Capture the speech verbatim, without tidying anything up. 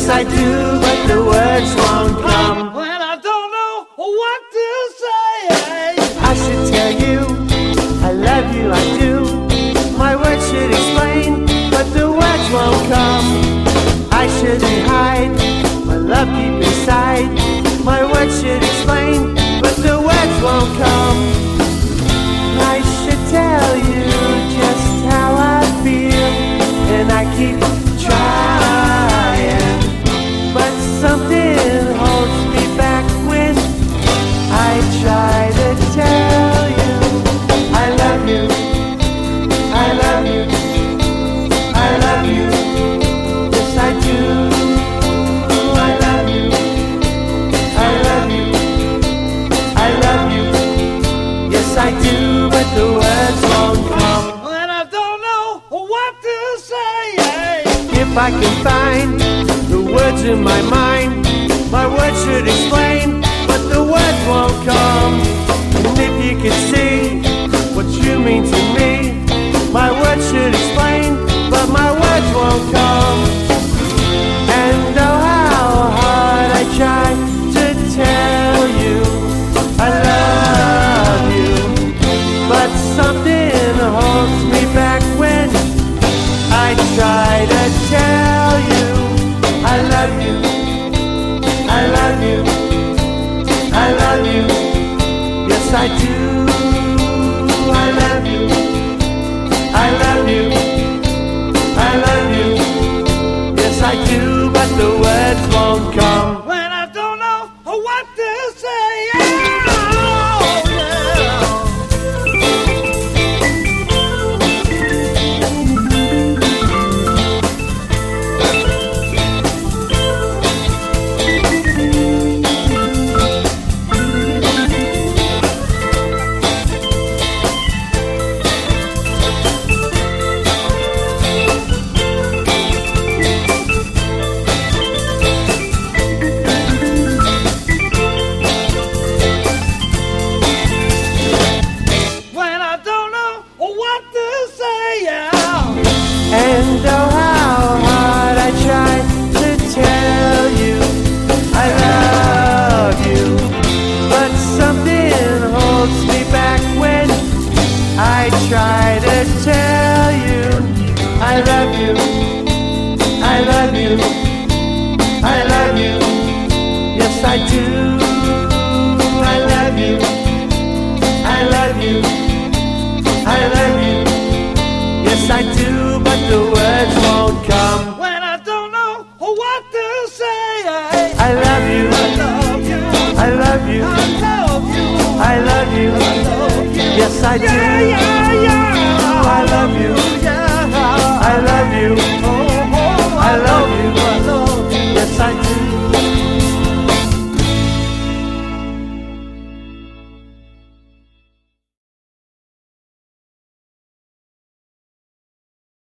Yes, I do, but the words won't come. When I don't know what to say, I should tell you, I love you, I do. My words should explain, but the words won't come. I shouldn't hide my love deep inside. My words should explain, but the words won't come. I should tell you just how I feel, and I keep trying, but something holds me back when I try to tell you I love you, I love you, I love you. Yes, I do. I love you, I love you, I love you. Yes, I do, but the words won't come. when I don't know what to say, If I can find the words in my mind, my words should explain, but the words won't come. And if you could see what you mean to me, my words should explain, but my words won't come. And oh, how hard I try to tell you I love you, but something holds me back when I try to tell you I love you, I love you, I love you. Yes, I do. I love you, I love you, I love you. Yes, I do, but the words won't come. when I don't know what to say. Oh, yeah. When I don't know what to say, yeah. And oh, how hard I try to tell you I love you, but something holds me back when I try to tell you I love you, I love you, I love you. Yes, I do. I love you, I love you, I love you. Yes, I do, but the words won't come. When I don't know what to say, I love you, I love you, I love you, I love you, I love you. I love you. Yes, I do. Yeah, yeah, yeah. I love you, Yeah. I love you,